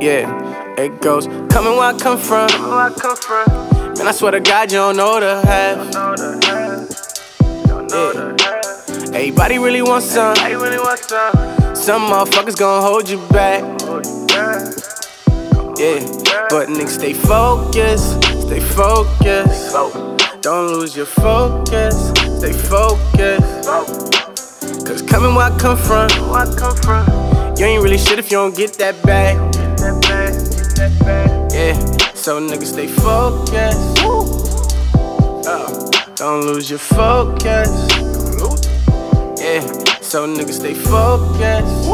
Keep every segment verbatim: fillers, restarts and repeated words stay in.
Yeah, it goes. Coming where I come from. Man, I swear to God, you don't know the half. Yeah. Everybody really wants some. Some motherfuckers gon' hold you back. Yeah, but niggas stay focused, stay focused. Don't lose your focus, stay focused. Cause coming where I come from, you ain't really shit if you don't get that bag. Yeah, so niggas stay focused. Oh, don't lose your focus. Yeah, so niggas stay focused.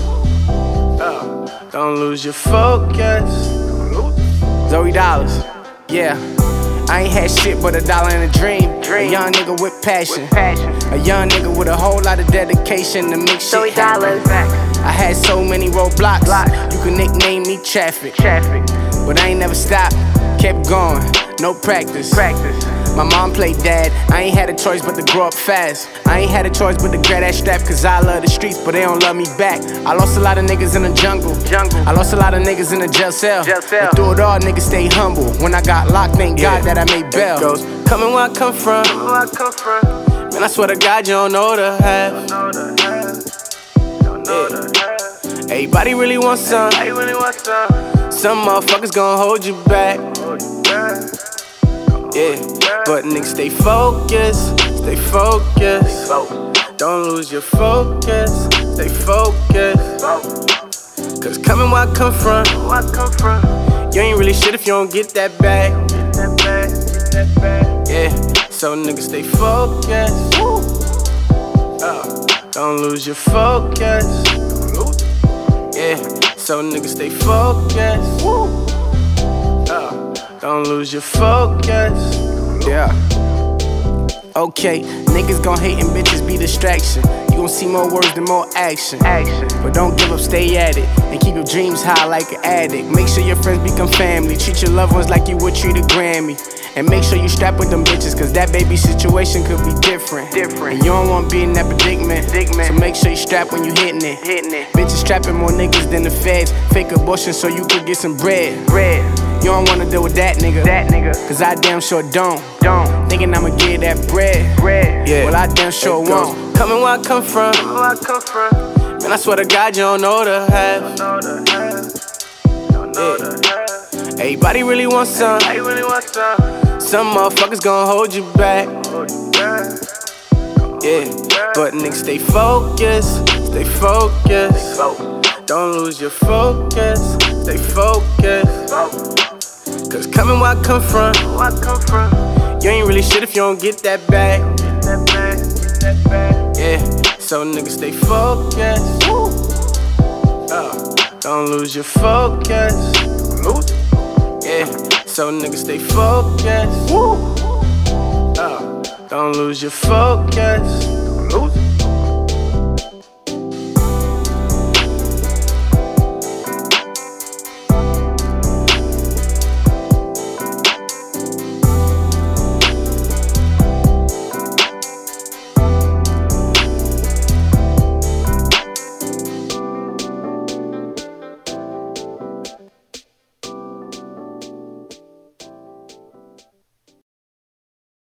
Oh, don't lose your focus. Zoe Dollars, yeah. I ain't had shit but a dollar and a dream. A young nigga with passion. A young nigga with a whole lot of dedication to make shit happen. I had so many roadblocks, you can nickname me traffic. But I ain't never stopped, kept going, no practice. My mom played dad, I ain't had a choice but to grow up fast. I ain't had a choice but to grab that strap, cause I love the streets, but they don't love me back. I lost a lot of niggas in the jungle, I lost a lot of niggas in the jail cell. But through it all, niggas stay humble. When I got locked, thank God that I made bail. Coming where I come from, man, I swear to God, you don't know the half. Yeah. Everybody really wants some. Some motherfuckers gon' hold you back. Yeah, but niggas stay focused, stay focused. Don't lose your focus, stay focused. Cause coming where I come from, you ain't really shit if you don't get that bag. Yeah, so niggas stay focused. Oh, don't lose your focus. Yeah, so niggas stay focused. Oh, don't lose your focus. Yeah. Okay, niggas gon' hate and bitches be distraction. You gon' see more words than more action. But don't give up, stay at it. And keep your dreams high like an addict. Make sure your friends become family. Treat your loved ones like you would treat a Grammy. And make sure you strap with them bitches, cause that baby situation could be different. different. And you don't wanna be in that predicament. So make sure you strap when you hitting it. hitting it. Bitches trapping more niggas than the feds. Fake abortion so you could get some bread. bread. You don't wanna deal with that nigga. That nigga. Cause I damn sure don't. Don't. Thinking I'ma get that bread. bread. Yeah. Well, I damn sure won't. Coming where I come from. Man, I swear to God, you don't know the half. Yeah. Everybody really wants some. Some motherfuckers gon' hold you back. Yeah, but niggas stay focused, stay focused. Don't lose your focus, stay focused. Cause coming where I come from, you ain't really shit if you don't get that bag. Yeah, so niggas stay focused. Oh, don't lose your focus. Yeah, so niggas stay focused. Oh, don't lose your focus.